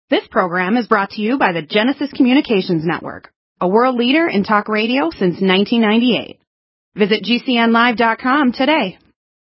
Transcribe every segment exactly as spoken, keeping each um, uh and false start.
This program is brought to you by the Genesis Communications Network, a world leader in talk radio since nineteen ninety-eight. Visit G C N live dot com today.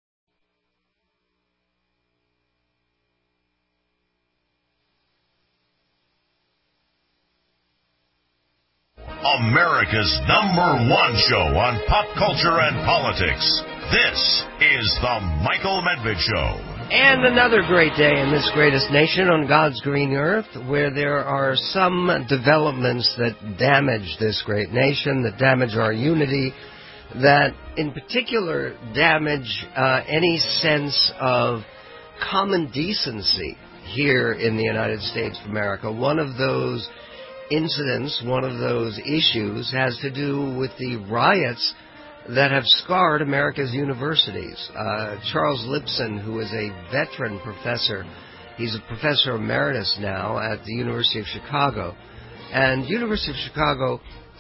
America's number one show on pop culture and politics. This is The Michael Medved Show. And another great day in this greatest nation on God's green earth, where there are some developments that damage this great nation, that damage our unity, that in particular damage uh, any sense of common decency here in the United States of America. One of those incidents, one of those issues has to do with the riots that have scarred America's universities. Uh, Charles Lipson, who is a veteran professor, he's a professor emeritus now at the University of Chicago. And University of Chicago,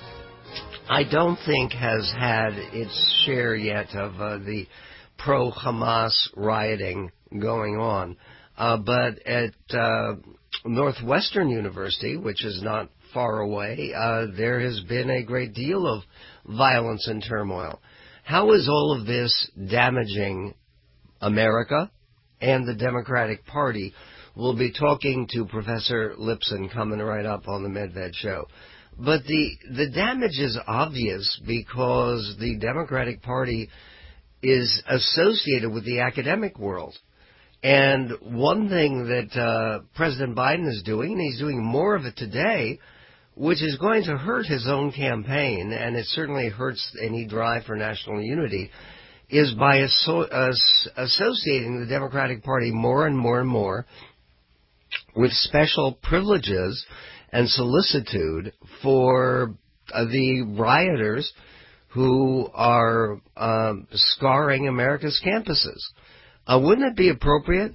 I don't think has had its share yet of uh, the pro-Hamas rioting going on. Uh, but at uh, Northwestern University, which is not far away, uh, there has been a great deal of violence and turmoil. How is all of this damaging America and the Democratic Party? We'll be talking to Professor Lipson coming right up on the Medved Show. But the, the damage is obvious because the Democratic Party is associated with the academic world. And one thing that uh, President Biden is doing, and he's doing more of it today, which is going to hurt his own campaign, and it certainly hurts any drive for national unity, is by asso- uh, associating the Democratic Party more and more and more with special privileges and solicitude for uh, the rioters who are um, scarring America's campuses. Uh, wouldn't it be appropriate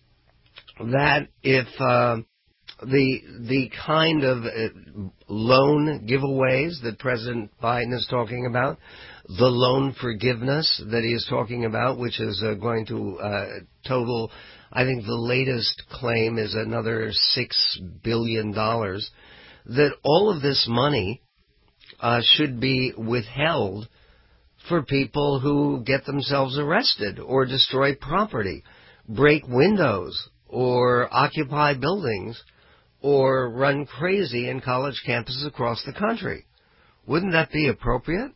that if uh, the the kind of uh, loan giveaways that President Biden is talking about, the loan forgiveness that he is talking about, which is uh, going to uh, total, I think the latest claim is another six billion dollars, that all of this money uh, should be withheld for people who get themselves arrested or destroy property, break windows, or occupy buildings, or run crazy in college campuses across the country. Wouldn't that be appropriate?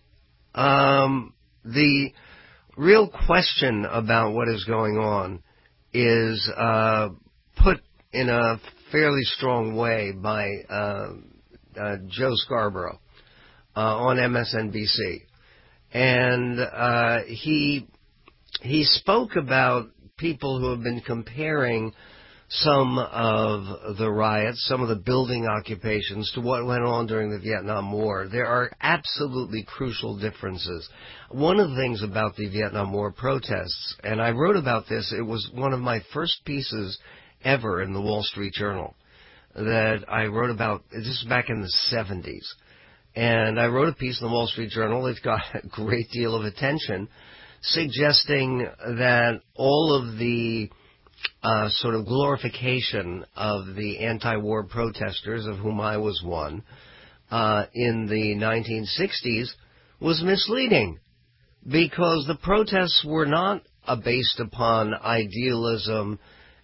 Um, the real question about what is going on is uh, put in a fairly strong way by uh, uh, Joe Scarborough uh, on M S N B C. And uh, he he spoke about people who have been comparing some of the riots, some of the building occupations to what went on during the Vietnam War. There are absolutely crucial differences. One of the things about the Vietnam War protests, and I wrote about this, it was one of my first pieces ever in the Wall Street Journal that I wrote about, this is back in the seventies. And I wrote a piece in the Wall Street Journal that got a great deal of attention, suggesting that all of the uh, sort of glorification of the anti-war protesters, of whom I was one, uh, in the nineteen sixties was misleading, because the protests were not uh, based upon idealism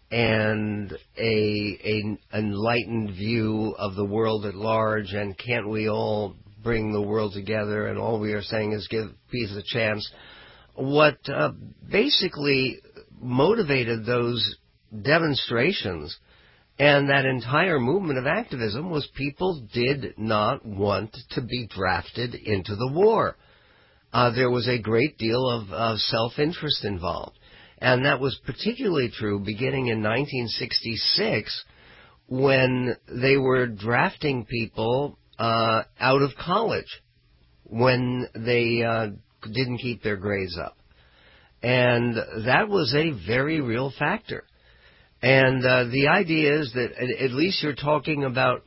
and a, a enlightened view of the world at large, and can't we all bring the world together, and all we are saying is give peace a chance. What uh, basically motivated those demonstrations and that entire movement of activism was people did not want to be drafted into the war. Uh, there was a great deal of, of self-interest involved. And that was particularly true beginning in nineteen sixty-six, when they were drafting people uh, out of college when they uh, didn't keep their grades up. And that was a very real factor. And uh, the idea is that at least you're talking about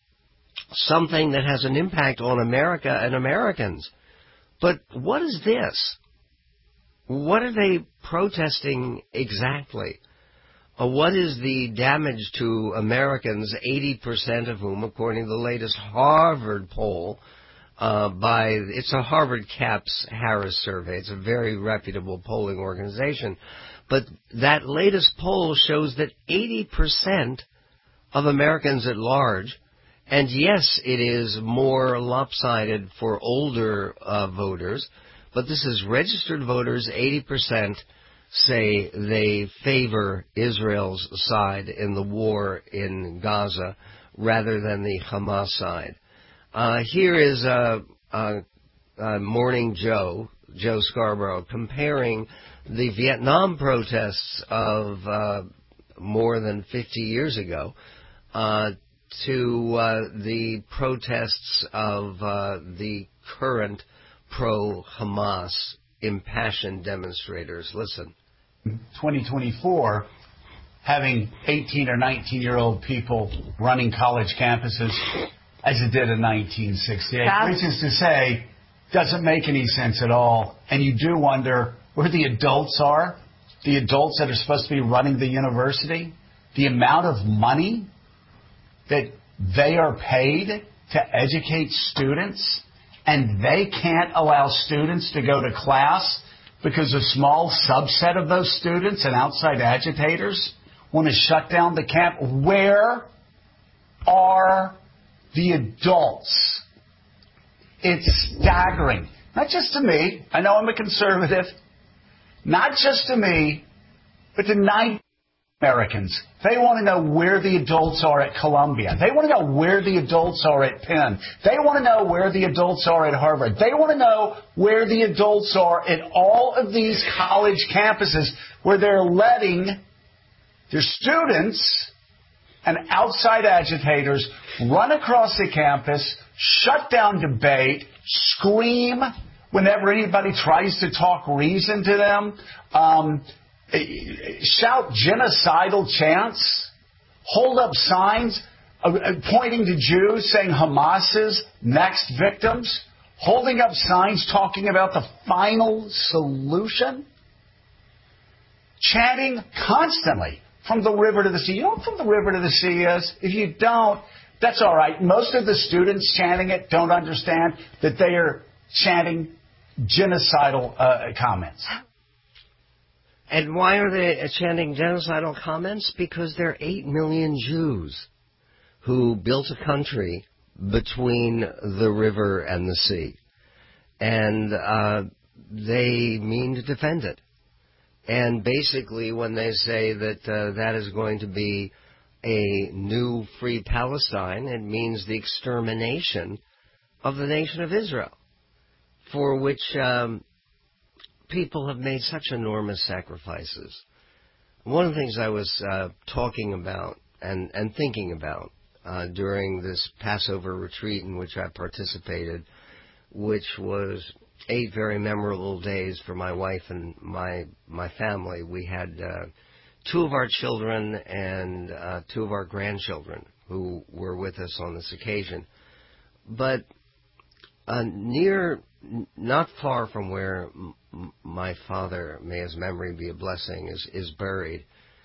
something that has an impact on America and Americans. But what is this? What are they protesting exactly? Uh, what is the damage to Americans, eighty percent of whom, according to the latest Harvard poll, uh, by, it's a Harvard CAPS Harris survey. It's a very reputable polling organization. But that latest poll shows that eighty percent of Americans at large, and yes, it is more lopsided for older uh, voters, but this is registered voters, eighty percent say they favor Israel's side in the war in Gaza rather than the Hamas side. Uh, here is uh, uh, uh, Morning Joe, Joe Scarborough, comparing the Vietnam protests of uh, more than fifty years ago uh, to uh, the protests of uh, the current pro-Hamas impassioned demonstrators. Listen. twenty twenty-four, having eighteen or nineteen-year-old people running college campuses as it did in nineteen sixty-eight, which is to say, doesn't make any sense at all. And you do wonder where the adults are, the adults that are supposed to be running the university, the amount of money that they are paid to educate students, and they can't allow students to go to class because a small subset of those students and outside agitators want to shut down the camp. Where are the adults? It's staggering. Not just to me. I know I'm a conservative. Not just to me, but to nine Americans. They want to know where the adults are at Columbia. They want to know where the adults are at Penn. They want to know where the adults are at Harvard. They want to know where the adults are at all of these college campuses where they're letting their students and outside agitators run across the campus, shut down debate, scream whenever anybody tries to talk reason to them, um, shout genocidal chants, hold up signs uh, pointing to Jews saying Hamas's next victims, holding up signs talking about the final solution, chanting constantly from the river to the sea. You know what from the river to the sea is? If you don't, that's all right. Most of the students chanting it don't understand that they are chanting genocidal uh, comments. And why are they chanting genocidal comments? Because there are eight million Jews who built a country between the river and the sea. And uh, they mean to defend it. And basically when they say that uh, that is going to be a new free Palestine, it means the extermination of the nation of Israel, for which um, people have made such enormous sacrifices. One of the things I was uh, talking about and, and thinking about uh, during this Passover retreat in which I participated, which was eight very memorable days for my wife and my my family. We had uh, two of our children and uh, two of our grandchildren who were with us on this occasion. But uh, near, not far from where m- my father, may his memory be a blessing, is, is buried,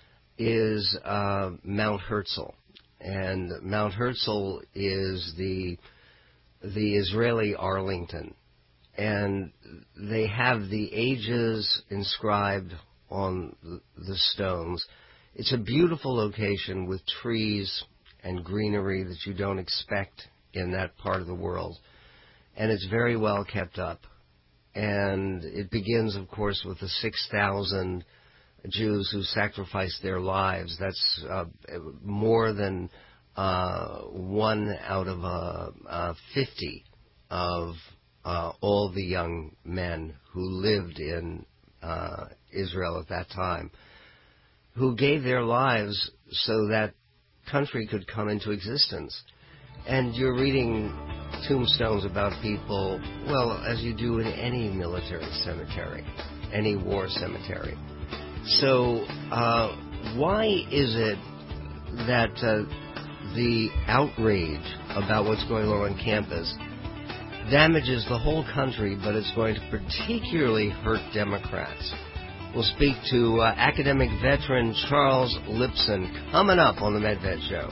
is uh, Mount Herzl. And Mount Herzl is the the Israeli Arlington. And they have the ages inscribed on the stones. It's a beautiful location with trees and greenery that you don't expect in that part of the world. And it's very well kept up. And it begins, of course, with the six thousand Jews who sacrificed their lives. That's uh, more than uh, one out of uh, uh, fifty of Uh, all the young men who lived in uh, Israel at that time, who gave their lives so that country could come into existence. And you're reading tombstones about people, well, as you do in any military cemetery, any war cemetery. So uh, why is it that uh, the outrage about what's going on on campus damages the whole country, but it's going to particularly hurt Democrats? We'll speak to uh, academic veteran Charles Lipson coming up on the MedVed Show.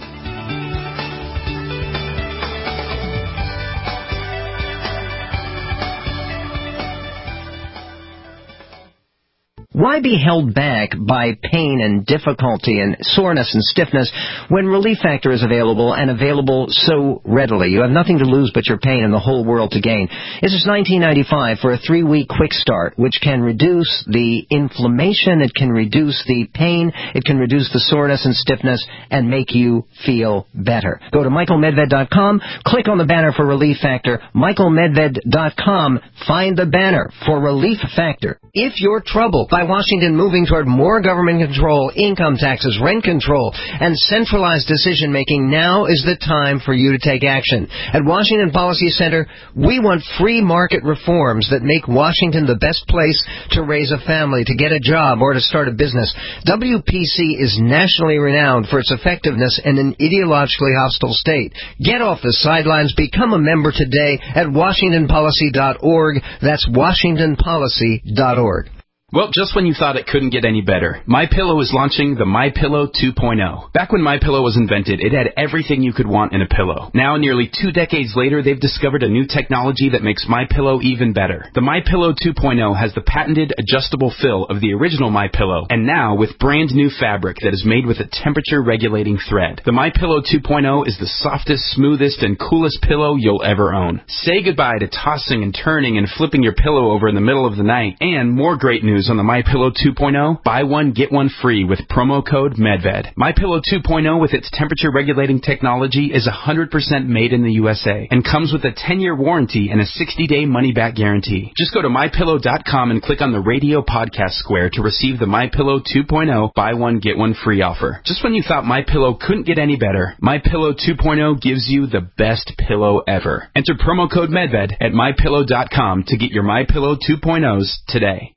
Why be held back by pain and difficulty and soreness and stiffness when Relief Factor is available and available so readily? You have nothing to lose but your pain and the whole world to gain. This is nineteen ninety-five for a three-week quick start, which can reduce the inflammation, it can reduce the pain, it can reduce the soreness and stiffness, and make you feel better. Go to michael medved dot com, click on the banner for Relief Factor, michael medved dot com, find the banner for Relief Factor. If you're troubled by Washington moving toward more government control, income taxes, rent control, and centralized decision-making, now is the time for you to take action. At Washington Policy Center, we want free market reforms that make Washington the best place to raise a family, to get a job, or to start a business. W P C is nationally renowned for its effectiveness in an ideologically hostile state. Get off the sidelines. Become a member today at washington policy dot org. That's washington policy dot org. Well, just when you thought it couldn't get any better, MyPillow is launching the MyPillow two point oh. Back when MyPillow was invented, it had everything you could want in a pillow. Now, nearly two decades later, they've discovered a new technology that makes MyPillow even better. The MyPillow two point oh has the patented adjustable fill of the original MyPillow, and now with brand new fabric that is made with a temperature-regulating thread. The MyPillow two point oh is the softest, smoothest, and coolest pillow you'll ever own. Say goodbye to tossing and turning and flipping your pillow over in the middle of the night. And more great news on the MyPillow two point oh, buy one, get one free with promo code MedVed. MyPillow two point oh with its temperature-regulating technology is one hundred percent made in the U S A and comes with a ten-year warranty and a sixty-day money-back guarantee. Just go to my pillow dot com and click on the radio podcast square to receive the MyPillow two point oh buy one, get one free offer. Just when you thought MyPillow couldn't get any better, MyPillow two point oh gives you the best pillow ever. Enter promo code MedVed at my pillow dot com to get your MyPillow two point ohs today.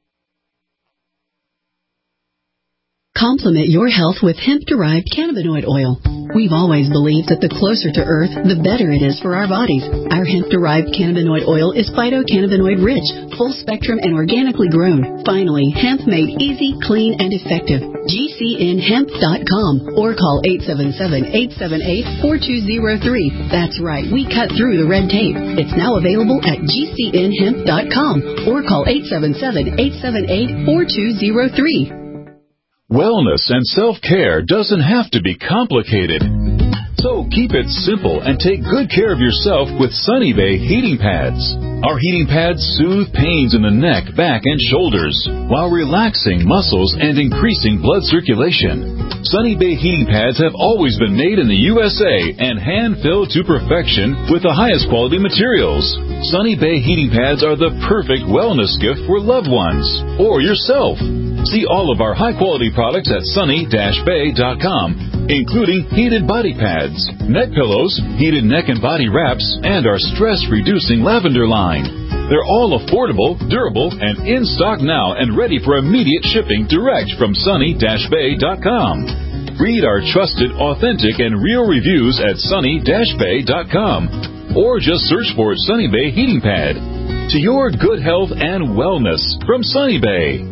Complement your health with hemp-derived cannabinoid oil. We've always believed that the closer to Earth, the better it is for our bodies. Our hemp-derived cannabinoid oil is phytocannabinoid-rich, full-spectrum, and organically grown. Finally, hemp made easy, clean, and effective. G C N hemp dot com or call eight seven seven, eight seven eight, four two zero three. That's right, we cut through the red tape. It's now available at G C N hemp dot com or call eight seven seven, eight seven eight, four two zero three. Wellness and self-care doesn't have to be complicated. So keep it simple and take good care of yourself with Sunny Bay heating pads. Our heating pads soothe pains in the neck, back, and shoulders while relaxing muscles and increasing blood circulation. Sunny Bay heating pads have always been made in the U S A and hand-filled to perfection with the highest quality materials. Sunny Bay heating pads are the perfect wellness gift for loved ones or yourself. See all of our high-quality products at sunny dash bay dot com, including heated body pads, neck pillows, heated neck and body wraps, and our stress-reducing lavender line. They're all affordable, durable, and in stock now and ready for immediate shipping direct from sunny dash bay dot com. Read our trusted, authentic, and real reviews at sunny dash bay dot com or just search for Sunny Bay Heating Pad. To your good health and wellness from Sunny Bay.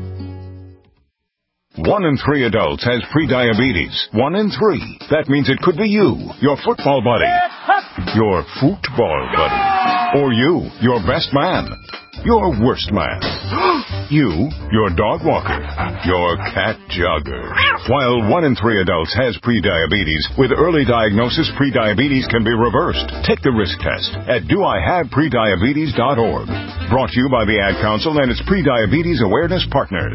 One in three adults has prediabetes. One in three. That means it could be you, your football buddy, your football buddy, or you, your best man, your worst man, you, your dog walker, your cat jogger. While one in three adults has prediabetes, with early diagnosis, prediabetes can be reversed. Take the risk test at do I have prediabetes dot org. Brought to you by the Ad Council and its Prediabetes Awareness Partners.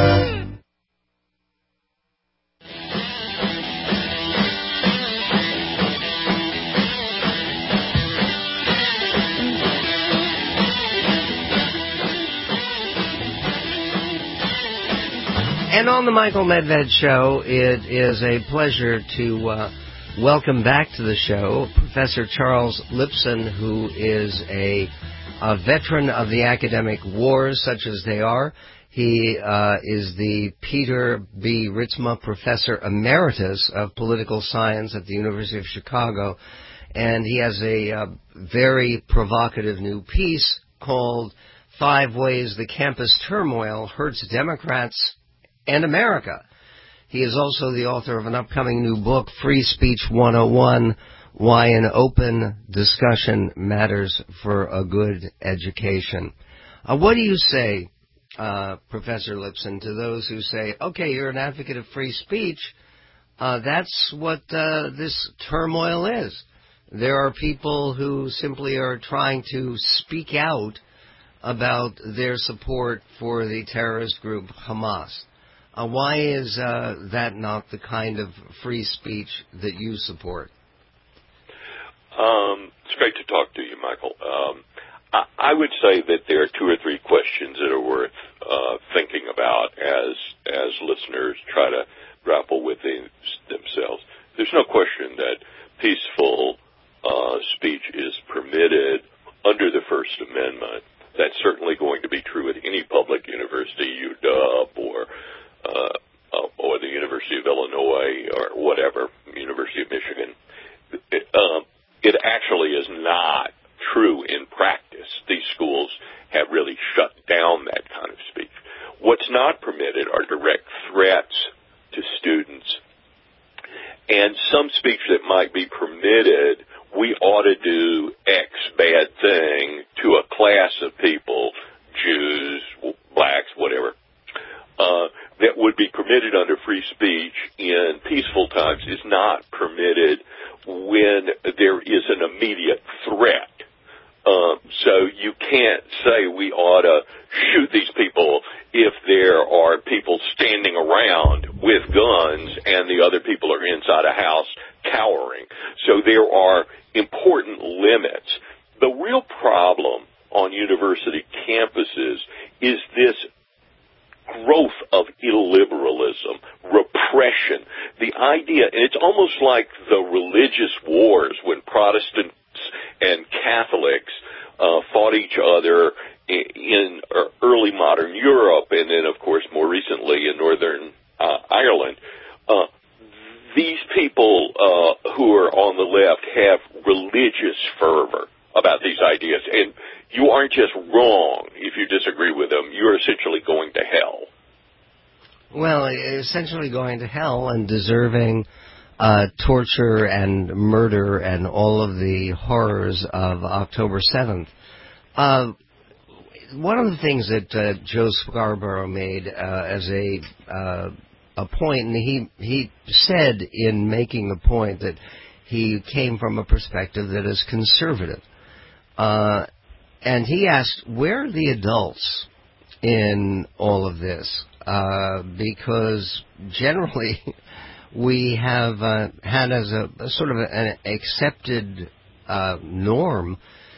And on the Michael Medved Show, it is a pleasure to uh, welcome back to the show Professor Charles Lipson, who is a, a veteran of the academic wars, such as they are. He uh, is the Peter B. Ritzma Professor Emeritus of Political Science at the University of Chicago, and he has a uh, very provocative new piece called Five Ways the Campus Turmoil Hurts Democrats and America. He is also the author of an upcoming new book, Free Speech one oh one, Why an Open Discussion Matters for a Good Education. Uh, what do you say, uh, Professor Lipson, to those who say, okay, you're an advocate of free speech, uh, that's what uh, this turmoil is. There are people who simply are trying to speak out about their support for the terrorist group Hamas. Uh, why is uh, that not the kind of free speech that you support? Um, it's great to talk to you, Michael. Um, I, I would say that there are two or three questions that are worth uh, thinking about as as listeners try to grapple with these themselves. There's no question that peaceful uh, speech is permitted under the First Amendment. That's certainly going to be true at any public university, U W or uh, uh, or the University of Illinois or whatever, University of Michigan. It, um, it actually is not true in practice. These schools have really shut down that kind of speech. What's not permitted are direct threats to students. And some speech that might be permitted, we ought to do X bad thing to a class of people, Jews, blacks, whatever, uh, that would be permitted under free speech in peaceful times is not permitted when there is an immediate threat. Um, so you can't say we ought to shoot these people if there are people standing around with guns and the other people are inside a house cowering. So there are important limits. The real problem on university campuses is this growth of illiberalism, repression, the idea, and it's almost like the religious wars when Protestants and Catholics uh, fought each other in, in early modern Europe, and then, of course, more recently in Northern uh, Ireland. Uh, these people uh, who are on the left have religious fervor about these ideas, and you aren't just wrong if you disagree with them. You're essentially going to hell. Well, essentially going to hell and deserving uh, torture and murder and all of the horrors of October seventh. Uh, one of the things that uh, Joe Scarborough made uh, as a uh, a point, and he he said in making the point that he came from a perspective that is conservative. Uh, and he asked, where are the adults in all of this? Uh, because generally we have uh, had as a, a sort of an accepted uh, norm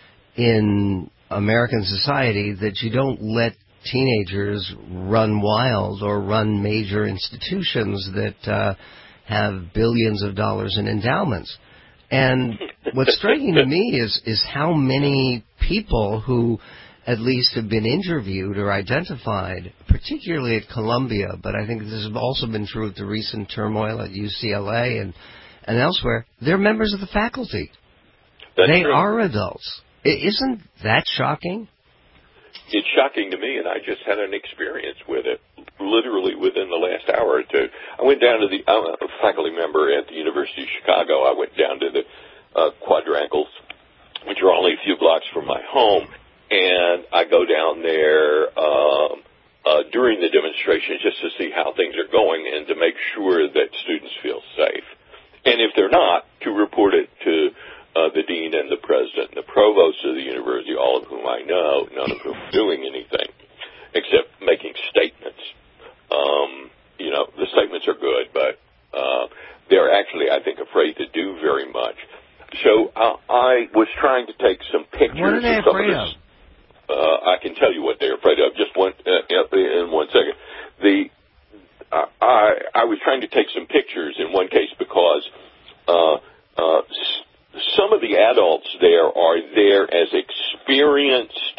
in American society that you don't let teenagers run wild or run major institutions that uh, have billions of dollars in endowments. And what's striking to me is, is how many people who at least have been interviewed or identified, particularly at Columbia, but I think this has also been true with the recent turmoil at U C L A and, and elsewhere, they're members of the faculty. That's they true. are adults. Isn't that shocking? It's shocking to me, and I just had an experience with it, literally within the last hour or two. I went down to the, I'm a faculty member at the University of Chicago. I went down to the uh, quadrangles, which are only a few blocks from my home, and I go down there um, uh, during the demonstration just to see how things are going and to make sure that students feel safe. And if they're not, to report it to Uh, the dean and the president and the provost of the university, all of whom I know, none of whom are doing anything except making statements. Um, you know, the statements are good, but uh, they're actually, I think, afraid to do very much. So uh, I was trying to take some pictures. What are they of some afraid of? of? Uh, I can tell you what they're afraid of. Just one uh, in one second. The uh, I I was trying to take some pictures in one case because. Uh, uh, Some of the adults there are there as experienced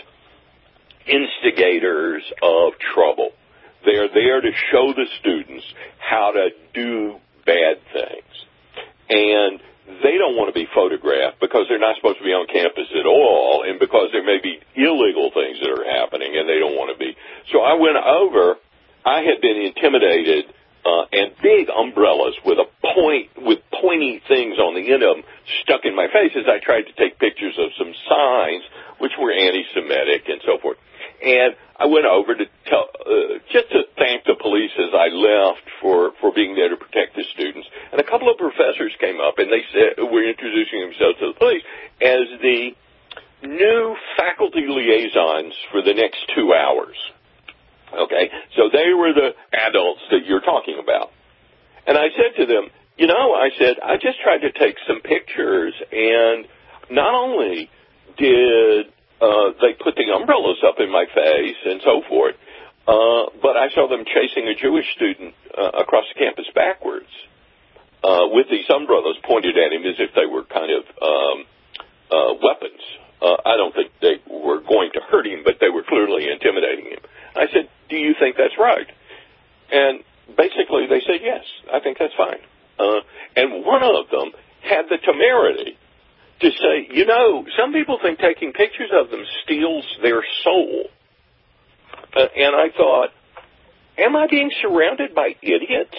instigators of trouble. They are there to show the students how to do bad things. And they don't want to be photographed because they're not supposed to be on campus at all and because there may be illegal things that are happening and they don't want to be. So I went over I had been intimidated, uh, and big umbrellas with a point, with pointy things on the end of them stuck in my face as I tried to take pictures of some signs which were anti-Semitic and so forth. And I went over to tell, uh, just to thank the police as I left for, for being there to protect the students. And a couple of professors came up and they said, were introducing themselves to the police as the new faculty liaisons for the next two hours. Okay? So they were the adults that you're talking about. And I said to them, you know, I said, I just tried to take some pictures, and not only did Uh, they put the umbrellas up in my face and so forth, uh, but I saw them chasing a Jewish student uh, across the campus backwards uh, with these umbrellas pointed at him as if they were kind of um, uh, weapons. Uh, I don't think they were going to hurt him, but they were clearly intimidating him. I said, do you think that's right? And basically they said, yes, I think that's fine. Uh, and one of them had the temerity to say, you know, some people think taking pictures of them steals their soul. Uh, and I thought, am I being surrounded by idiots?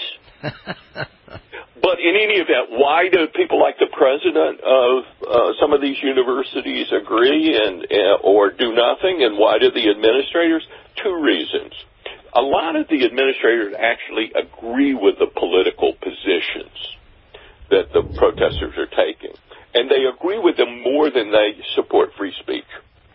But in any event, why do people like the president of uh, some of these universities agree and uh, or do nothing, and why do the administrators? Two reasons. A lot of the administrators actually agree with the political positions that the protesters are taking. And they agree with them more than they support free speech.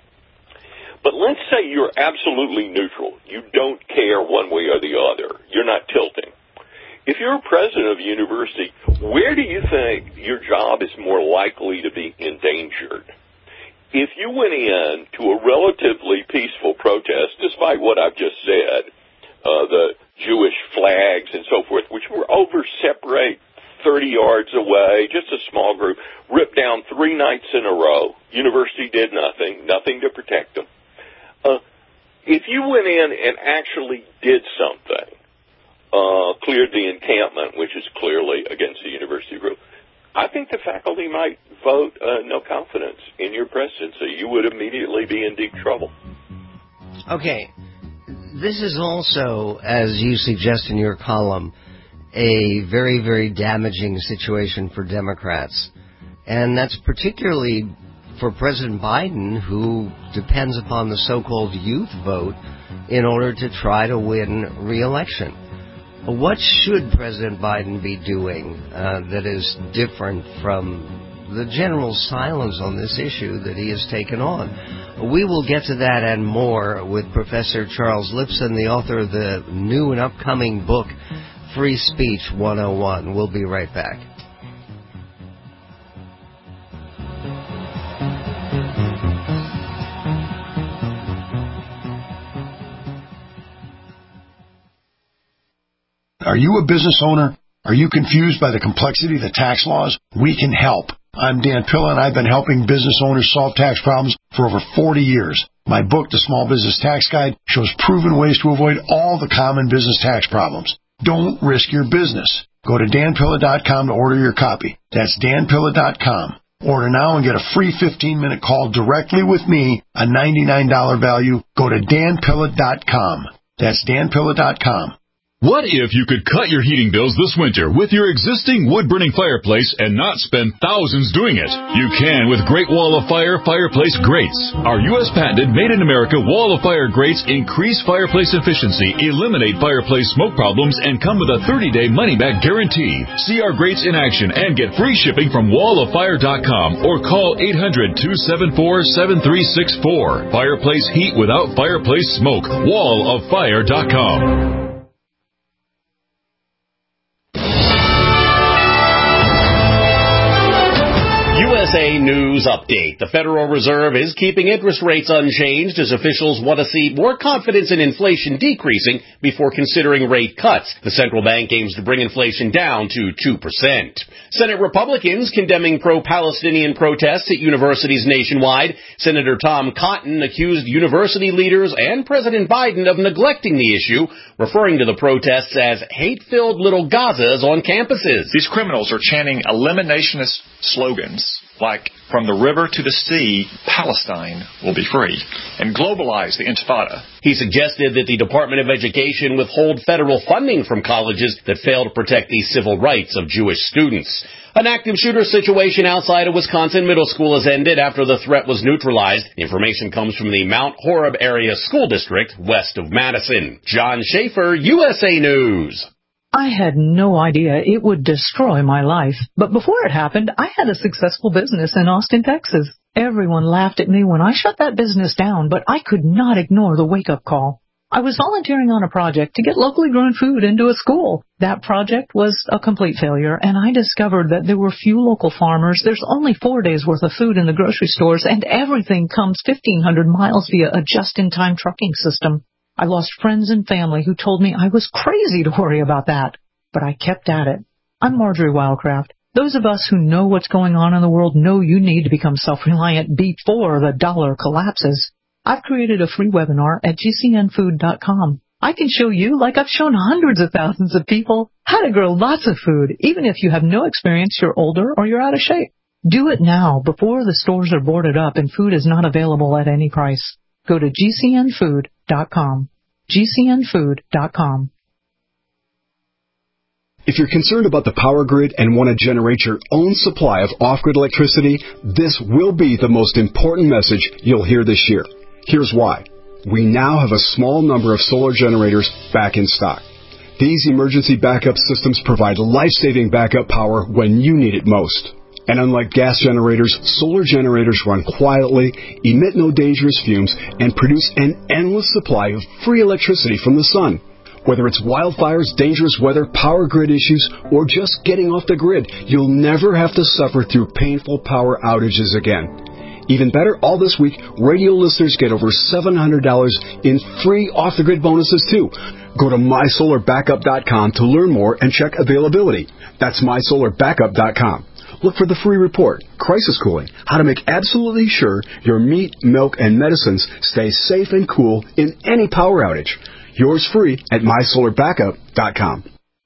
But let's say you're absolutely neutral. You don't care one way or the other. You're not tilting. If you're a president of a university, where do you think your job is more likely to be endangered? If you went in to a relatively peaceful protest, despite what I've just said, uh, the Jewish flags and so forth, which were over separate thirty yards away, just a small group, ripped down three nights in a row. University did nothing, nothing to protect them. Uh, if you went in and actually did something, uh, cleared the encampment, which is clearly against the university group, I think the faculty might vote uh, no confidence in your presidency. You would immediately be in deep trouble. Okay. This is also, as you suggest in your column, a very, very damaging situation for Democrats. And that's particularly for President Biden, who depends upon the so-called youth vote in order to try to win re-election. What should President Biden be doing uh, that is different from the general silence on this issue that he has taken on? We will get to that and more with Professor Charles Lipson, the author of the new and upcoming book, Free Speech one oh one. We'll be right back. Are you a business owner? Are you confused by the complexity of the tax laws? We can help. I'm Dan Pilla, and I've been helping business owners solve tax problems for over forty years. My book, The Small Business Tax Guide, shows proven ways to avoid all the common business tax problems. Don't risk your business. Go to dan pilla dot com to order your copy. That's dan pilla dot com. Order now and get a free fifteen-minute call directly with me, a ninety-nine dollars value. Go to dan pilla dot com. That's dan pilla dot com. What if you could cut your heating bills this winter with your existing wood-burning fireplace and not spend thousands doing it? You can with Great Wall of Fire fireplace grates. Our U S patented made-in-America Wall of Fire grates increase fireplace efficiency, eliminate fireplace smoke problems, and come with a thirty-day money-back guarantee. See our grates in action and get free shipping from wall of fire dot com or call eight hundred, two seven four, seven three six four. Fireplace heat without fireplace smoke. wall of fire dot com. U S A News Update. The Federal Reserve is keeping interest rates unchanged as officials want to see more confidence in inflation decreasing before considering rate cuts. The central bank aims to bring inflation down to two percent. Senate Republicans condemning pro-Palestinian protests at universities nationwide. Senator Tom Cotton accused university leaders and President Biden of neglecting the issue, referring to the protests as hate-filled little Gazas on campuses. These criminals are chanting eliminationist slogans like from the river to the sea, Palestine will be free, and globalize the Intifada. He suggested that the Department of Education withhold federal funding from colleges that fail to protect the civil rights of Jewish students. An active shooter situation outside of Wisconsin Middle School has ended after the threat was neutralized. The information comes from the Mount Horeb Area School District west of Madison. John Schaefer, U S A News. I had no idea it would destroy my life. But before it happened, I had a successful business in Austin, Texas. Everyone laughed at me when I shut that business down, but I could not ignore the wake-up call. I was volunteering on a project to get locally grown food into a school. That project was a complete failure, and I discovered that there were few local farmers. There's only four days' worth of food in the grocery stores, and everything comes fifteen hundred miles via a just-in-time trucking system. I lost friends and family who told me I was crazy to worry about that, but I kept at it. I'm Marjorie Wildcraft. Those of us who know what's going on in the world know you need to become self-reliant before the dollar collapses. I've created a free webinar at G C N food dot com. I can show you, like I've shown hundreds of thousands of people, how to grow lots of food, even if you have no experience, you're older, or you're out of shape. Do it now, before the stores are boarded up and food is not available at any price. Go to G C N food dot com. G C N food dot com. If you're concerned about the power grid and want to generate your own supply of off-grid electricity, this will be the most important message you'll hear this year. Here's why. We now have a small number of solar generators back in stock. These emergency backup systems provide life-saving backup power when you need it most. And unlike gas generators, solar generators run quietly, emit no dangerous fumes, and produce an endless supply of free electricity from the sun. Whether it's wildfires, dangerous weather, power grid issues, or just getting off the grid, you'll never have to suffer through painful power outages again. Even better, all this week, radio listeners get over seven hundred dollars in free off-the-grid bonuses, too. Go to my solar backup dot com to learn more and check availability. That's my solar backup dot com. Look for the free report, Crisis Cooling, how to make absolutely sure your meat, milk, and medicines stay safe and cool in any power outage. Yours free at my solar backup dot com.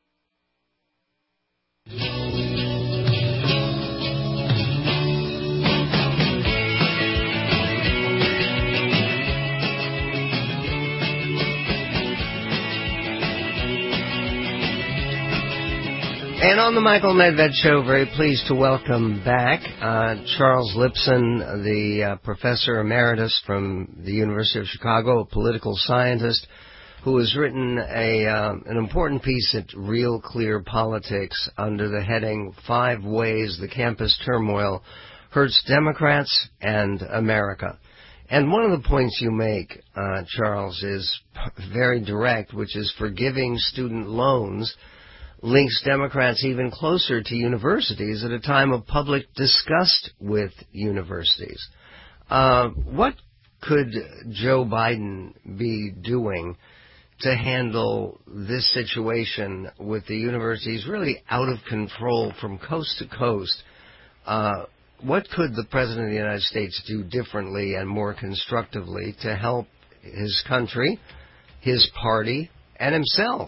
And on the Michael Medved Show, very pleased to welcome back uh, Charles Lipson, the uh, professor emeritus from the University of Chicago, a political scientist, who has written a uh, an important piece at Real Clear Politics under the heading Five Ways the Campus Turmoil Hurts Democrats and America. And one of the points you make, uh, Charles, is very direct, which is forgiving student loans links Democrats even closer to universities at a time of public disgust with universities. Uh, what could Joe Biden be doing to handle this situation with the universities really out of control from coast to coast? Uh, what could the President of the United States do differently and more constructively to help his country, his party, and himself?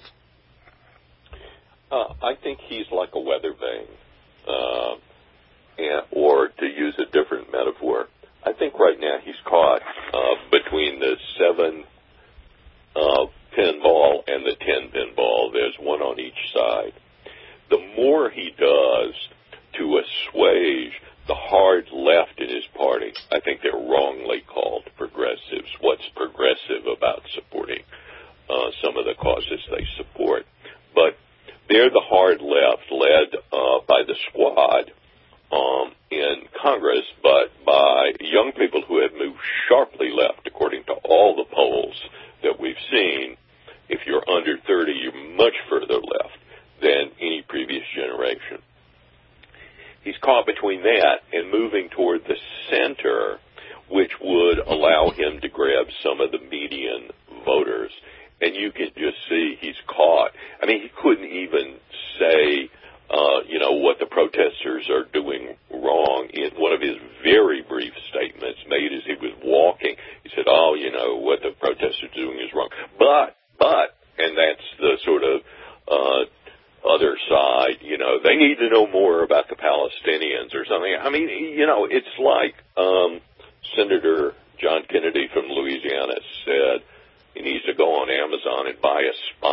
Uh, I think he's like a weather vane, uh, and, or to use a different metaphor, I think right now he's caught uh, between the seven uh, pin ball and the ten pin ball. There's one on each side. The more he does to assuage the hard left in his party, I think they're wrongly called progressives. What's progressive about supporting uh, some of the causes they support? But they're the hard left, led uh, by the squad um, in Congress, but by young people who have moved sharply left, according to all the polls that we've seen. If you're under thirty, you're much further left than any previous generation. He's caught between that and moving toward the center, which would allow him to grab some of the median voters. And you can just see he's caught. I mean, he couldn't even say, uh, you know, what the protesters are doing wrong. In one of his very brief statements made as he was walking, he said, oh, you know, what the protesters are doing is wrong. But, but, and that's the sort of uh, other side, you know, they need to know more about the Palestinians or something. I mean, you know, it's like um, Senator John Kennedy from Louisiana said he needs to go on Amazon and buy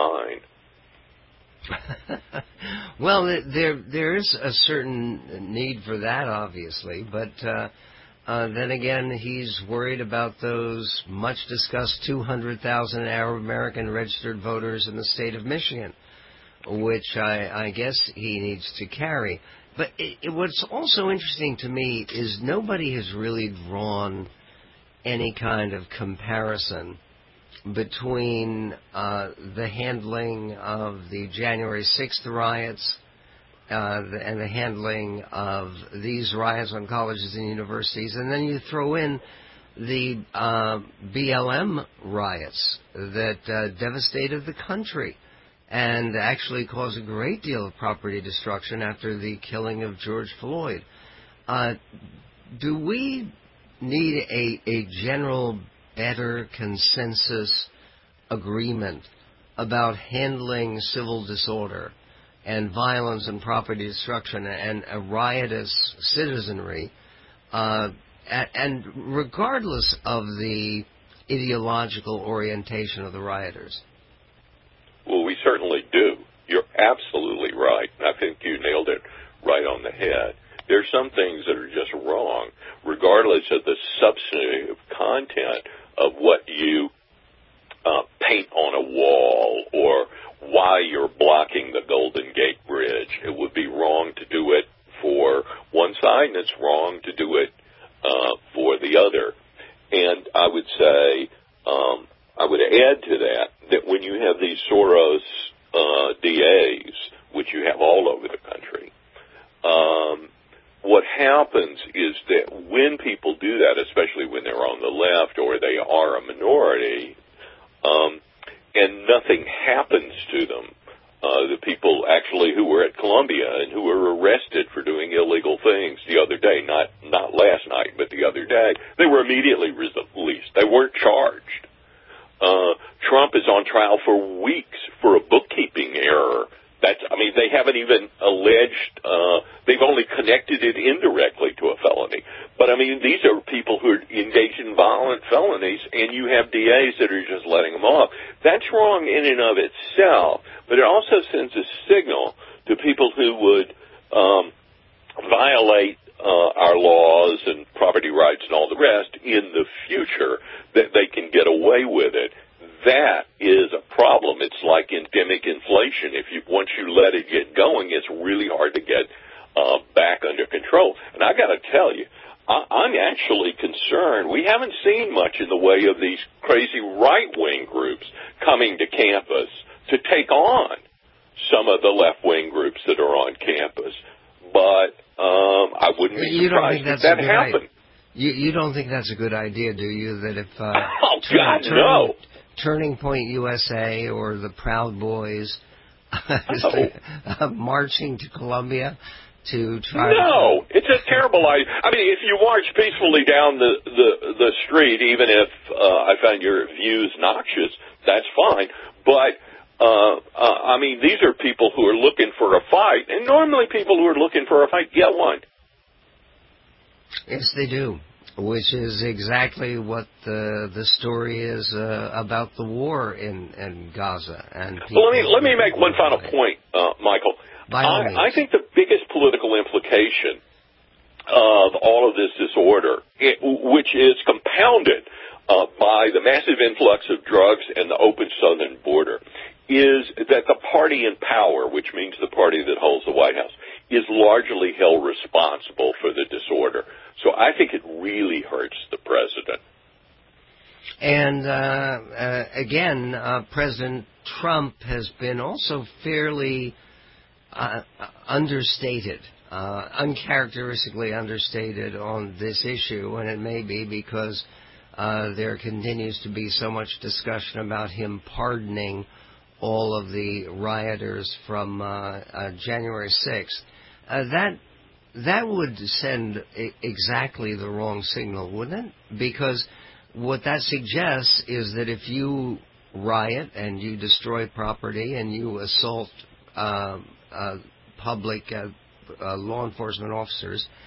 a spine. Well, there there is a certain need for that, obviously, but uh, uh, then again, he's worried about those much-discussed two hundred thousand Arab American registered voters in the state of Michigan, which I, I guess he needs to carry. But it, it, what's also interesting to me is nobody has really drawn any kind of comparison between uh, the handling of the January sixth riots uh, the, and the handling of these riots on colleges and universities, and then you throw in the uh, B L M riots that uh, devastated the country and actually caused a great deal of property destruction after the killing of George Floyd. Uh, do we need a, a general better consensus agreement about handling civil disorder and violence and property destruction and a riotous citizenry, uh, and regardless of the ideological orientation of the rioters? Well, we certainly do. You're absolutely right. I think you nailed it right on the head. There's some things that are just wrong, regardless of the substantive content of what you uh, paint on a wall or why you're blocking the Golden Gate Bridge. It would be wrong to do it for one side, and it's wrong to do it uh, for the other. And I would say, um, I would add to that, that when you have these Soros uh, D As, which you have all over the country, um, what happens is that when people do that, especially when they're on the left or they are a minority, um, and nothing happens to them, uh, the people actually who were at Columbia and who were arrested for doing illegal things the other day, not not last night, but the other day, they were immediately released. They weren't charged. Uh, Trump is on trial for weeks for a bookkeeping error. That's, I mean, they haven't even alleged, uh, they've only connected it indirectly to a felony. But, I mean, these are people who are engaged in violent felonies, and you have D As that are just letting them off. That's wrong in and of itself, but it also sends a signal to people who would um, violate uh, our laws and property rights and all the rest in the future, that they can get away with it. That is a problem. It's like endemic inflation. If you once you let it get going, it's really hard to get uh, back under control. And I got to tell you, I, I'm actually concerned. We haven't seen much in the way of these crazy right-wing groups coming to campus to take on some of the left-wing groups that are on campus. But um, I wouldn't be you surprised if that happened. You, you don't think that's a good idea, do you? That if uh, oh turn, God, turn, no. Turning Point U S A or the Proud Boys oh. uh, marching to Columbia to try. No, to... it's a terrible idea. I mean, if you march peacefully down the the, the street, even if uh, I find your views noxious, that's fine. But uh, uh, I mean, these are people who are looking for a fight, and normally people who are looking for a fight get one. Yes, they do, which is exactly what the the story is uh, about the war in, in Gaza. And well, let me let me make one final point, uh, Michael. I, I think the biggest political implication of all of this disorder, it, which is compounded uh, by the massive influx of drugs and the open southern border, is that the party in power, which means the party that holds the White House, is largely held responsible for the disorder. So I think it really hurts the president. And, uh, uh, again, uh, President Trump has been also fairly uh, understated, uh, uncharacteristically understated on this issue, and it may be because uh, there continues to be so much discussion about him pardoning all of the rioters from uh, uh, January sixth. Uh, that that would send a- exactly the wrong signal, wouldn't it? Because what that suggests is that if you riot and you destroy property and you assault uh, uh, public uh, uh, law enforcement officers,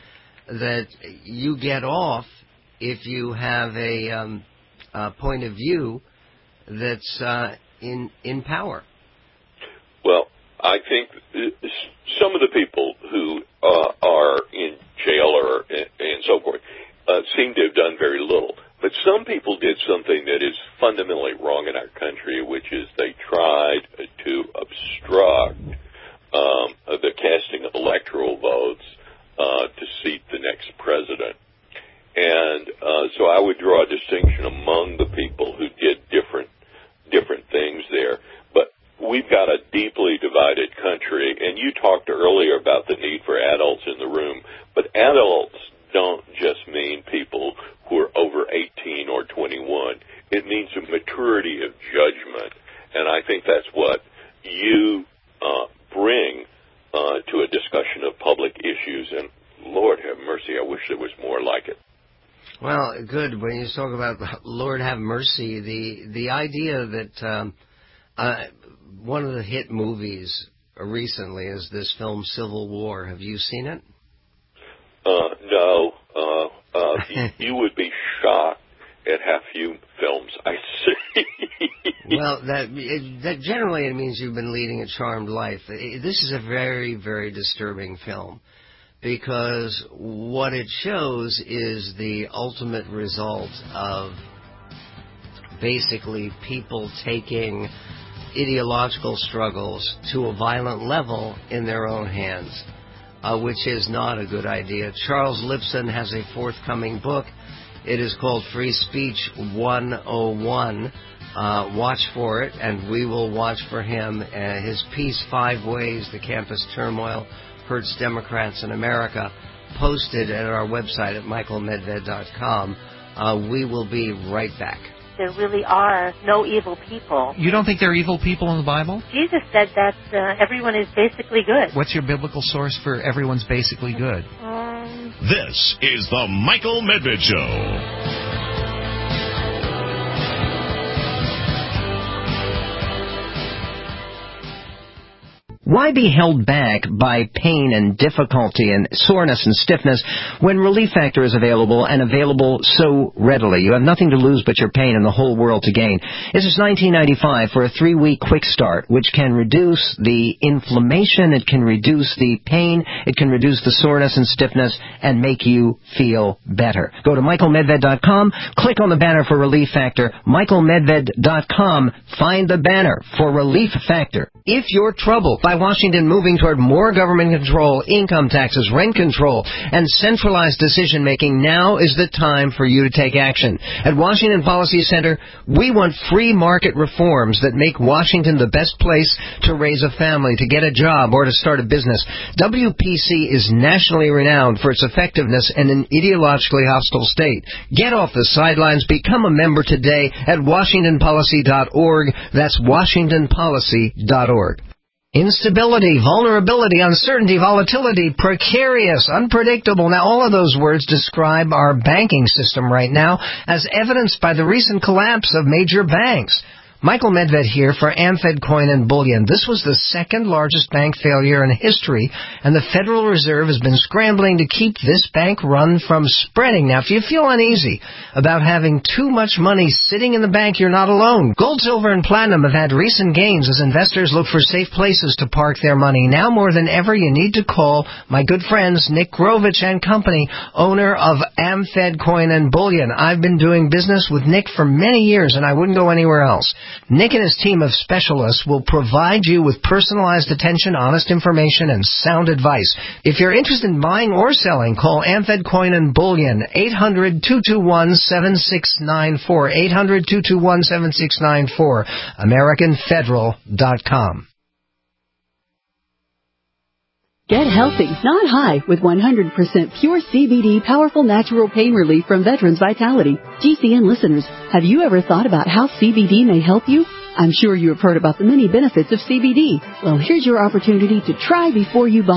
that you get off if you have a, um, a point of view that's uh, in in power. Well, I think some of the people who uh, are in jail or and so forth uh, seem to have done very little. But some people did something that is fundamentally wrong in our country, which is they tried to obstruct um, the casting of electoral votes uh, to seat the next president. And uh, so I would draw a distinction among the people who did different different things there. But we've got a deeply divided country, and you talked earlier about the need for adults in the room, but adults don't just mean people who are over eighteen or twenty-one. It means a maturity of judgment, and I think that's what you uh, bring uh, to a discussion of public issues, and Lord have mercy, I wish there was more like it. Well, good. When you talk about Lord have mercy, the the idea that um, uh, one of the hit movies recently is this film Civil War. Have you seen it? Uh, no. Uh, uh, you, you would be shocked at how few films I see. Well, that it, that generally it means you've been leading a charmed life. It, this is a very, very disturbing film, because what it shows is the ultimate result of basically people taking ideological struggles to a violent level in their own hands, uh, which is not a good idea. Charles Lipson has a forthcoming book. It is called Free Speech one oh one. Uh, watch for it, and we will watch for him. Uh, his piece, Five Ways the Campus Turmoil Hurts Democrats in America, posted at our website at michael medved dot com. Uh, we will be right back. There really are no evil people. You don't think there are evil people in the Bible? Jesus said that uh, everyone is basically good. What's your biblical source for everyone's basically good? Um, this is the Michael Medved Show. Why be held back by pain and difficulty and soreness and stiffness when Relief Factor is available and available so readily? You have nothing to lose but your pain and the whole world to gain. This is nineteen ninety-five for a three-week quick start, which can reduce the inflammation, it can reduce the pain, it can reduce the soreness and stiffness, and make you feel better. Go to michael medved dot com, click on the banner for Relief Factor, michael medved dot com, find the banner for Relief Factor. If you're troubled by Washington moving toward more government control, income taxes, rent control, and centralized decision-making, now is the time for you to take action. At Washington Policy Center, we want free market reforms that make Washington the best place to raise a family, to get a job, or to start a business. W P C is nationally renowned for its effectiveness in an ideologically hostile state. Get off the sidelines. Become a member today at washington policy dot org. That's washington policy dot org. Instability, vulnerability, uncertainty, volatility, precarious, unpredictable. Now, all of those words describe our banking system right now, as evidenced by the recent collapse of major banks. Michael Medved here for AmFed Coin and Bullion. This was the second largest bank failure in history, and the Federal Reserve has been scrambling to keep this bank run from spreading. Now, if you feel uneasy about having too much money sitting in the bank, you're not alone. Gold, silver, and platinum have had recent gains as investors look for safe places to park their money. Now more than ever, you need to call my good friends Nick Grovich and Company, owner of AmFed Coin and Bullion. I've been doing business with Nick for many years, and I wouldn't go anywhere else. Nick and his team of specialists will provide you with personalized attention, honest information, and sound advice. If you're interested in buying or selling, call AmFed Coin and Bullion, eight hundred, two two one, seven six nine four, eight hundred, two two one, seven six nine four, american federal dot com. Get healthy, not high, with one hundred percent pure C B D powerful natural pain relief from Veterans Vitality. G C N listeners, have you ever thought about how C B D may help you? I'm sure you have heard about the many benefits of C B D. Well, here's your opportunity to try before you buy.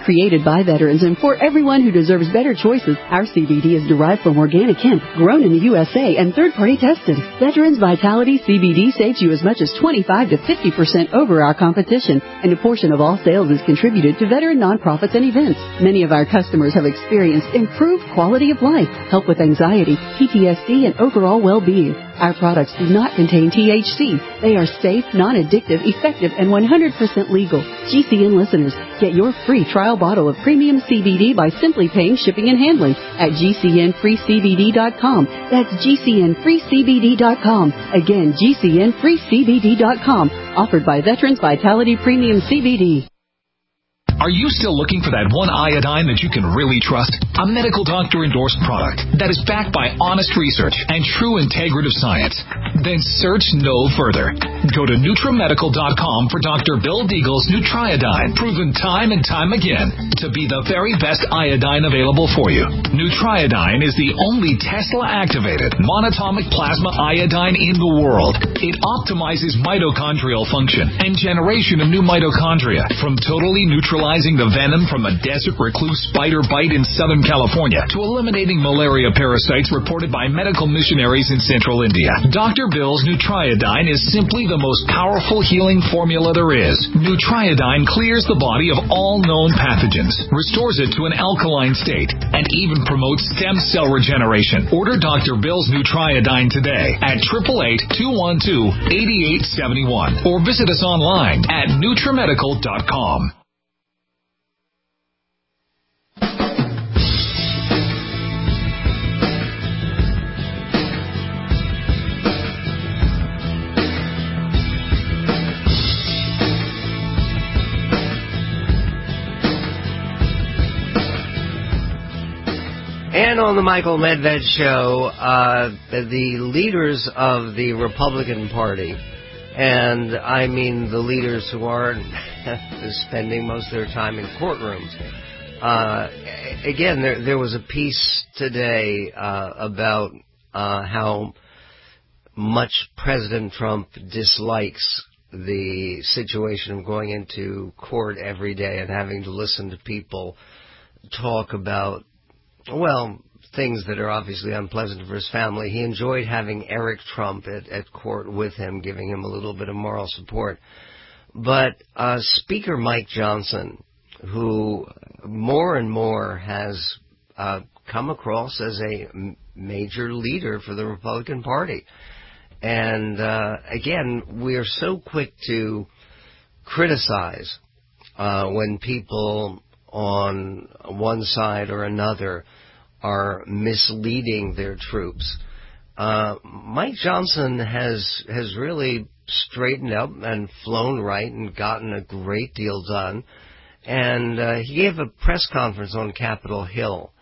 Created by veterans and for everyone who deserves better choices, our C B D is derived from organic hemp, grown in the U S A and third-party tested. Veterans Vitality C B D saves you as much as twenty-five to fifty percent over our competition, and a portion of all sales is contributed to veteran nonprofits and events. Many of our customers have experienced improved quality of life, help with anxiety, P T S D, and overall well-being. Our products do not contain T H C. They are safe, non-addictive, effective, and one hundred percent legal. G C N listeners, get your free trial bottle of premium C B D by simply paying shipping and handling at G C N free C B D dot com. That's G C N free C B D dot com. Again, G C N free C B D dot com. Offered by Veterans Vitality Premium C B D. Are you still looking for that one iodine that you can really trust? A medical doctor-endorsed product that is backed by honest research and true integrative science? Then search no further. Go to Nutramedical dot com for Doctor Bill Deagle's Nutriodine, proven time and time again to be the very best iodine available for you. Nutriodine is the only Tesla-activated monatomic plasma iodine in the world. It optimizes mitochondrial function and generation of new mitochondria from totally neutralizing the venom from a desert recluse spider bite in Southern California to eliminating malaria parasites reported by medical missionaries in central India. Doctor Bill's Nutriodine is simply the most powerful healing formula there is. Nutriodine clears the body of all known pathogens, restores it to an alkaline state, and even promotes stem cell regeneration. Order Doctor Bill's Nutriodine today at eight eight eight, two one two, eight eight seven one or visit us online at Nutramedical dot com. And on the Michael Medved Show, uh, the leaders of the Republican Party, and I mean the leaders who aren't spending most of their time in courtrooms. Uh, again, there, there was a piece today uh, about uh, how much President Trump dislikes the situation of going into court every day and having to listen to people talk about, well, things that are obviously unpleasant for his family. He enjoyed having Eric Trump at, at court with him, giving him a little bit of moral support. But uh, Speaker Mike Johnson, who more and more has uh, come across as a m- major leader for the Republican Party. And uh, again, we are so quick to criticize uh, when people on one side or another are misleading their troops. Uh, Mike Johnson has has really straightened up and flown right and gotten a great deal done. And uh, he gave a press conference on Capitol Hill.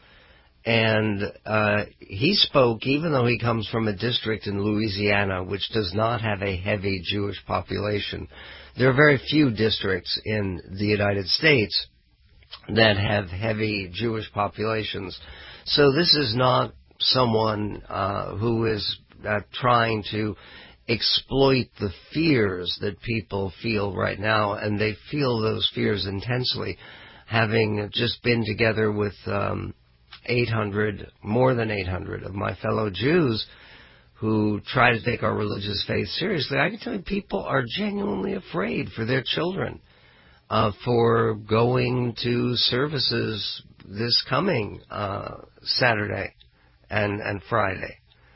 And uh, he spoke, even though he comes from a district in Louisiana which does not have a heavy Jewish population. There are very few districts in the United States that have heavy Jewish populations. So this is not someone uh, who is uh, trying to exploit the fears that people feel right now, and they feel those fears intensely, having just been together with um, eight hundred, more than eight hundred of my fellow Jews who try to take our religious faith seriously. I can tell you people are genuinely afraid for their children. Uh, for going to services this coming uh, Saturday and, and Friday.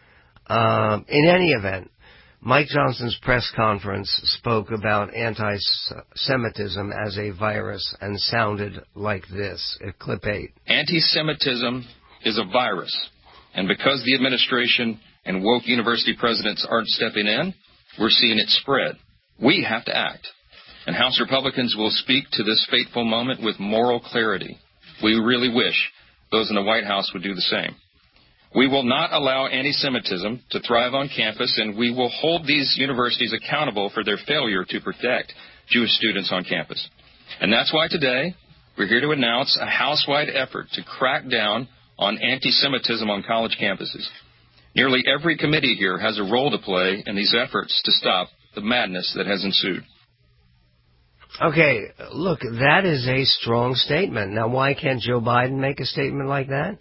Uh, in any event, Mike Johnson's press conference spoke about anti-Semitism as a virus and sounded like this at clip eight. Anti-Semitism is a virus, and because the administration and woke university presidents aren't stepping in, we're seeing it spread. We have to act. And House Republicans will speak to this fateful moment with moral clarity. We really wish those in the White House would do the same. We will not allow anti-Semitism to thrive on campus, and we will hold these universities accountable for their failure to protect Jewish students on campus. And that's why today we're here to announce a house-wide effort to crack down on anti-Semitism on college campuses. Nearly every committee here has a role to play in these efforts to stop the madness that has ensued. Okay, look, that is a strong statement. Now, why can't Joe Biden make a statement like that?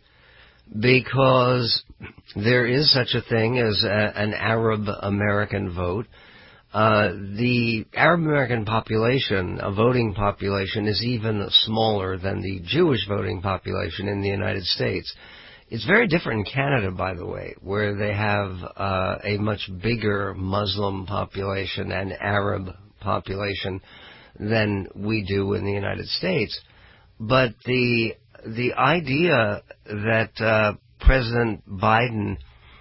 Because there is such a thing as a, an Arab American vote. Uh, the Arab American population, a voting population, is even smaller than the Jewish voting population in the United States. It's very different in Canada, by the way, where they have uh, a much bigger Muslim population and Arab population than we do in the United States. But the the idea that uh, President Biden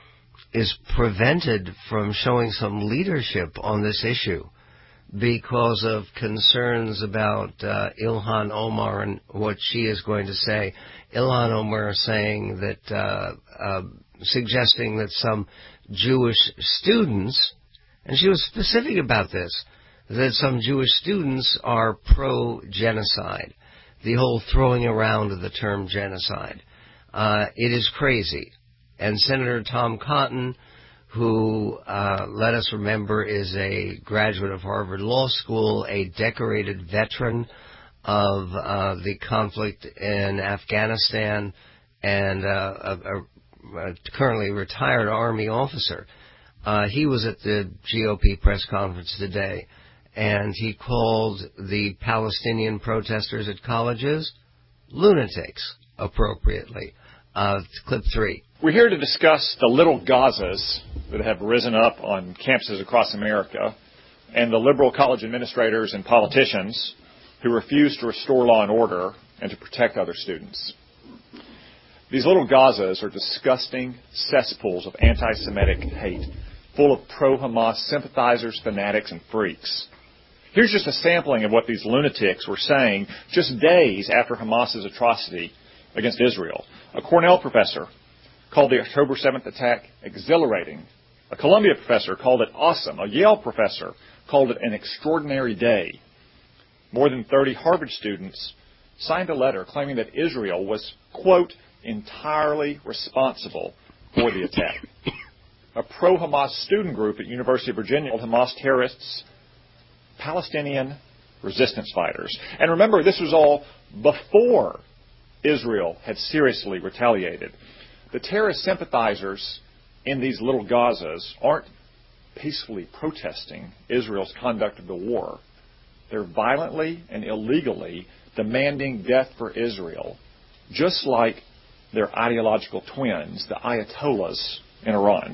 is prevented from showing some leadership on this issue because of concerns about uh, Ilhan Omar and what she is going to say. Ilhan Omar saying that, uh, uh, suggesting that some Jewish students, and she was specific about this, that some Jewish students are pro-genocide. The whole throwing around of the term genocide. Uh, it is crazy. And Senator Tom Cotton, who, uh, let us remember, is a graduate of Harvard Law School, a decorated veteran of uh, the conflict in Afghanistan, and uh, a, a, a currently retired Army officer. Uh, he was at the G O P press conference today, and he called the Palestinian protesters at colleges lunatics, appropriately. Uh, clip three. We're here to discuss the little Gazas that have risen up on campuses across America and the liberal college administrators and politicians who refuse to restore law and order and to protect other students. These little Gazas are disgusting cesspools of anti-Semitic hate, full of pro-Hamas sympathizers, fanatics, and freaks. Here's just a sampling of what these lunatics were saying just days after Hamas's atrocity against Israel. A Cornell professor called the October seventh attack exhilarating. A Columbia professor called it awesome. A Yale professor called it an extraordinary day. More than thirty Harvard students signed a letter claiming that Israel was, quote, entirely responsible for the attack. A pro-Hamas student group at University of Virginia called Hamas terrorists Palestinian resistance fighters. And remember, this was all before Israel had seriously retaliated. The terrorist sympathizers in these little Gazas aren't peacefully protesting Israel's conduct of the war. They're violently and illegally demanding death for Israel, just like their ideological twins, the Ayatollahs in Iran.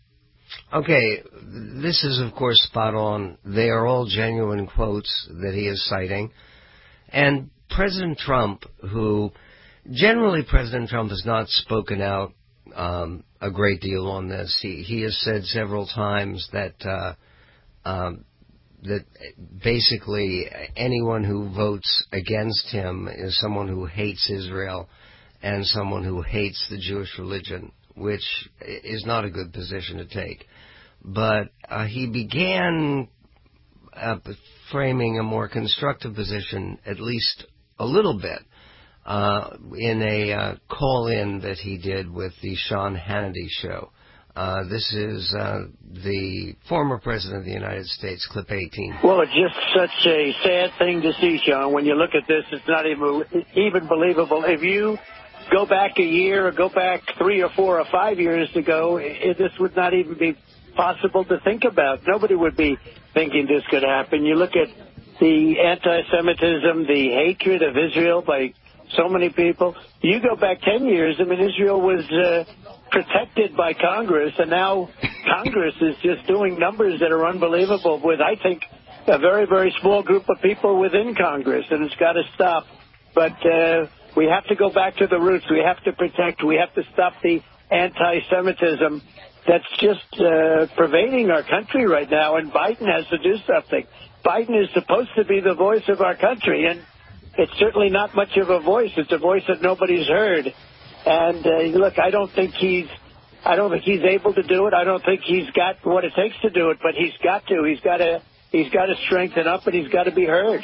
Okay, this is, of course, spot on. They are all genuine quotes that he is citing. And President Trump, who generally President Trump has not spoken out um, a great deal on this. He, he has said several times that uh, um, that basically anyone who votes against him is someone who hates Israel and someone who hates the Jewish religion, which is not a good position to take. But uh, he began uh, framing a more constructive position, at least a little bit, uh, in a uh, call-in that he did with the Sean Hannity show. Uh, this is uh, the former President of the United States, clip eighteen. Well, it's just such a sad thing to see, Sean. When you look at this, it's not even, even believable. If you go back a year or go back three or four or five years ago, it, this would not even be possible to think about. Nobody would be thinking this could happen. You look at the anti-Semitism, the hatred of Israel by so many people. You go back ten years, I mean, Israel was uh, protected by Congress, and now Congress is just doing numbers that are unbelievable with, I think, a very, very small group of people within Congress, and it's got to stop. But uh, we have to go back to the roots. We have to protect. We have to stop the anti-Semitism that's just uh, pervading our country right now, and Biden has to do something. Biden is supposed to be the voice of our country, and it's certainly not much of a voice. It's a voice that nobody's heard. And uh, look, I don't think he's, I don't think he's able to do it. I don't think he's got what it takes to do it. But he's got to. He's got to. He's got to strengthen up, and he's got to be heard.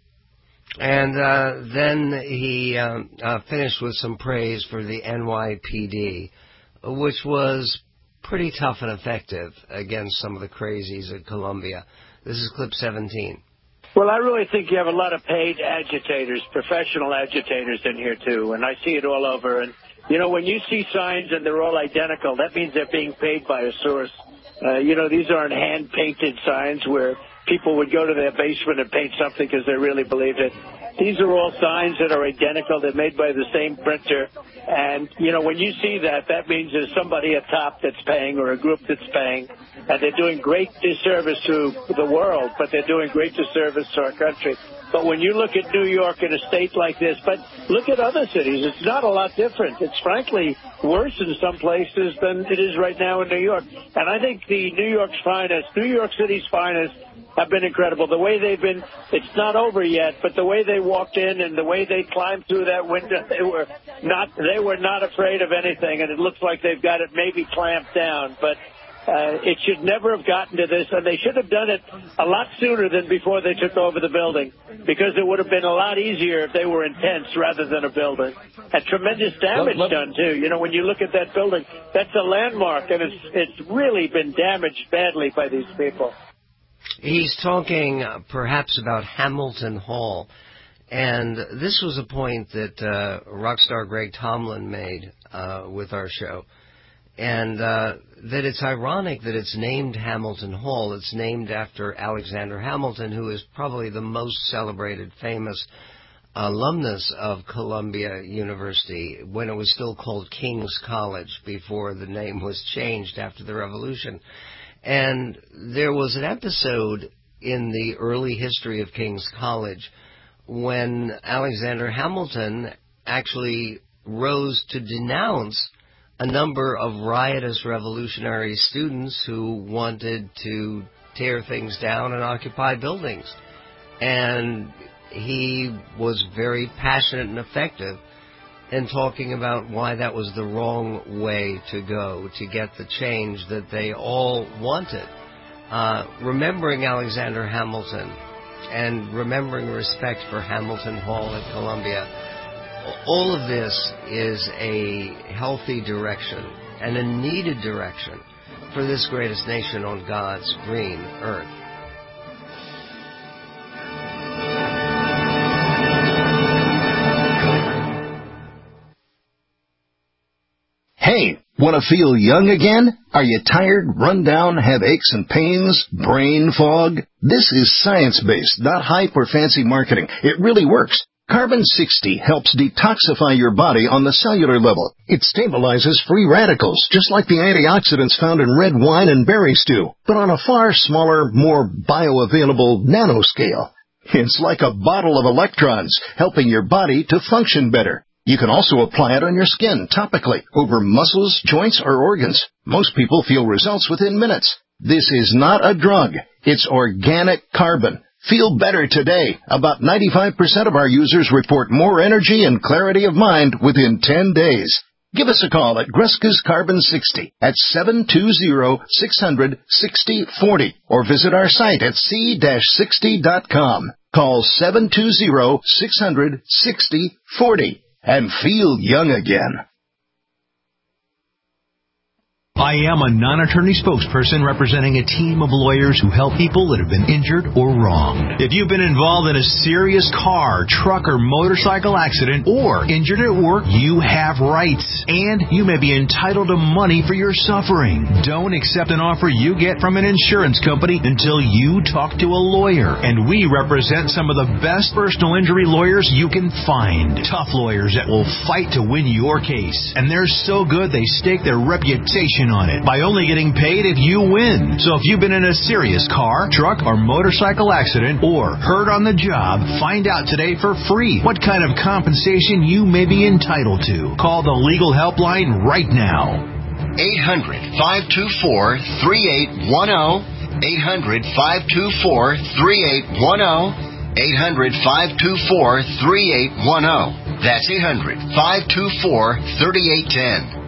And uh, then he um, uh, finished with some praise for the N Y P D, which was pretty tough and effective against some of the crazies at Columbia. This is clip seventeen. Well, I really think you have a lot of paid agitators, professional agitators in here, too, and I see it all over. And, you know, when you see signs and they're all identical, that means they're being paid by a source. Uh, you know, these aren't hand-painted signs where people would go to their basement and paint something because they really believe it. These are all signs that are identical. They're made by the same printer. And, you know, when you see that, that means there's somebody at top that's paying or a group that's paying. And they're doing great disservice to the world, but they're doing great disservice to our country. But when you look at New York in a state like this, but look at other cities, it's not a lot different. It's frankly worse in some places than it is right now in New York. And I think the New York's finest, New York City's finest, have been incredible. The way they've been, it's not over yet, but the way they walked in and the way they climbed through that window, they were not, they were not afraid of anything. And it looks like they've got it maybe clamped down, but Uh, it should never have gotten to this, and they should have done it a lot sooner than before they took over the building, because it would have been a lot easier if they were in tents rather than a building. And tremendous damage Look, look. done, too. You know, when you look at that building, that's a landmark, and it's, it's really been damaged badly by these people. He's talking uh, perhaps about Hamilton Hall, and this was a point that uh, rock star Greg Tomlin made uh, with our show. And uh, that it's ironic that it's named Hamilton Hall. It's named after Alexander Hamilton, who is probably the most celebrated, famous alumnus of Columbia University when it was still called King's College before the name was changed after the Revolution. And there was an episode in the early history of King's College when Alexander Hamilton actually rose to denounce a number of riotous revolutionary students who wanted to tear things down and occupy buildings. And he was very passionate and effective in talking about why that was the wrong way to go to get the change that they all wanted. Uh, remembering Alexander Hamilton and remembering respect for Hamilton Hall at Columbia, all of this is a healthy direction and a needed direction for this greatest nation on God's green earth. Hey, want to feel young again? Are you tired, run down, have aches and pains, brain fog? This is science-based, not hype or fancy marketing. It really works. Carbon sixty helps detoxify your body on the cellular level. It stabilizes free radicals, just like the antioxidants found in red wine and berry stew, but on a far smaller, more bioavailable nanoscale. It's like a bottle of electrons, helping your body to function better. You can also apply it on your skin, topically, over muscles, joints, or organs. Most people feel results within minutes. This is not a drug. It's organic carbon. Feel better today. About ninety-five percent of our users report more energy and clarity of mind within ten days. Give us a call at Greska's Carbon sixty at seven two zero, six hundred, sixty forty or visit our site at c sixty dot com. Call seven two zero, six hundred, sixty forty and feel young again. I am a non-attorney spokesperson representing a team of lawyers who help people that have been injured or wronged. If you've been involved in a serious car, truck, or motorcycle accident or injured at work, you have rights, and you may be entitled to money for your suffering. Don't accept an offer you get from an insurance company until you talk to a lawyer, and we represent some of the best personal injury lawyers you can find. Tough lawyers that will fight to win your case, and they're so good they stake their reputation on it by only getting paid if you win. So if you've been in a serious car, truck, or motorcycle accident or hurt on the job, find out today for free what kind of compensation you may be entitled to. Call the legal helpline right now. eight hundred, five two four, three eight one zero. eight hundred, five two four, three eight one zero. eight hundred, five two four, three eight one zero. That's eight hundred, five two four, three eight one zero.